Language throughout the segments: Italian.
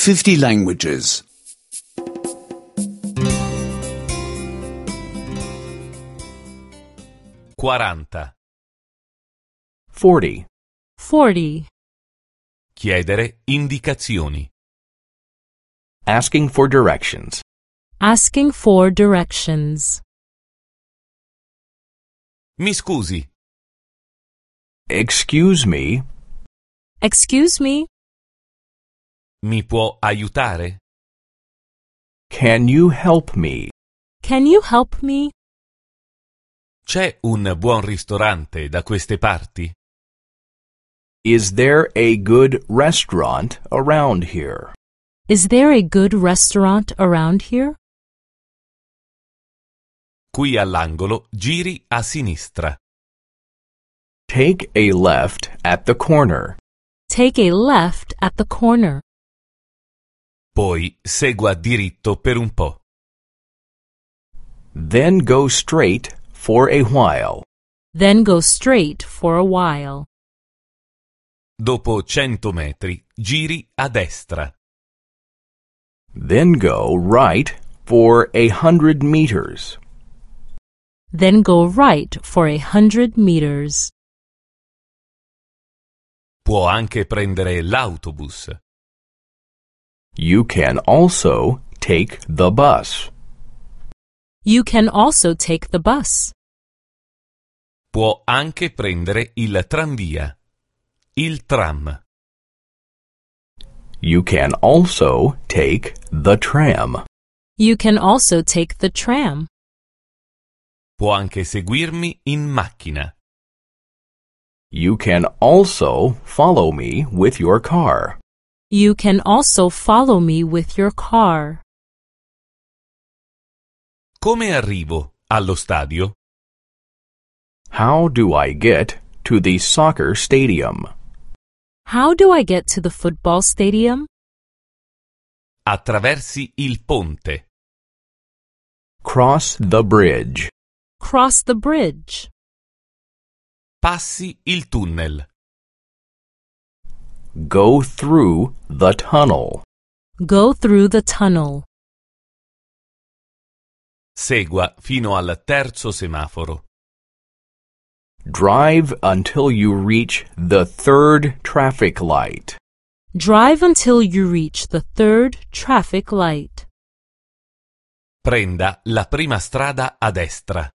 50 languages. 40. 40. 40. Chiedere indicazioni. Asking for directions. Asking for directions. Mi scusi, Excuse me, Excuse me, mi può aiutare? can you help me? can you help me? C'è un buon ristorante da queste parti? Is there a good restaurant around here? Is there a good restaurant around here? Qui all'angolo giri a sinistra. Take a left at the corner. Take a left at the corner. Poi segua diritto per un po'. Then go straight for a while. Then go straight for a while. Dopo 100 metri giri a destra. Then go right for 100 meters. Then go right for 100 meters. Può anche prendere l'autobus. You can also take the bus. You can also take the bus. Può anche prendere il tranvia. Il tram. You can also take the tram. You can also take the tram. Può anche seguirmi in macchina. You can also follow me with your car. You can also follow me with your car. Come arrivo allo stadio? How do I get to the soccer stadium? How do I get to the football stadium? Attraversi il ponte. Cross the bridge. Cross the bridge. Passi il tunnel. Go through the tunnel. Go through the tunnel. Segua fino al terzo semaforo. Drive until you reach the third traffic light. Drive until you reach the third traffic light. Prenda la prima strada a destra.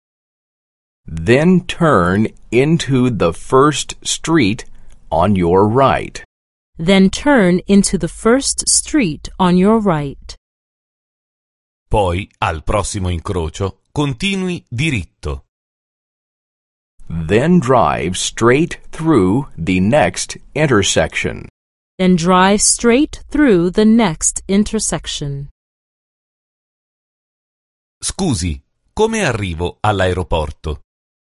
Then turn into the first street on your right. Then turn into the first street on your right. Poi, al prossimo incrocio, continui diritto. Then drive straight through the next intersection. Then drive straight through the next intersection. Scusi, come arrivo all'aeroporto?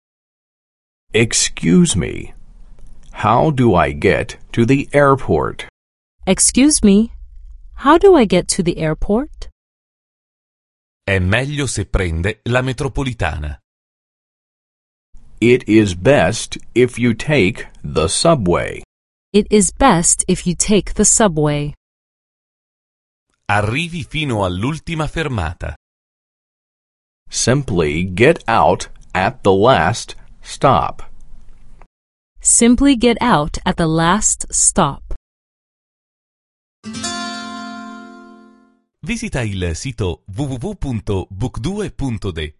Excuse me. How do I get to the airport? Excuse me, how do I get to the airport? È meglio se prende la metropolitana. It is best if you take the subway. It is best if you take the subway. Arrivi fino all'ultima fermata. Simply get out at the last stop. Simply get out at the last stop. Visita il sito www.book2.de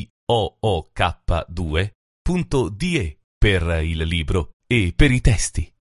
www.book2.de per il libro e per i testi.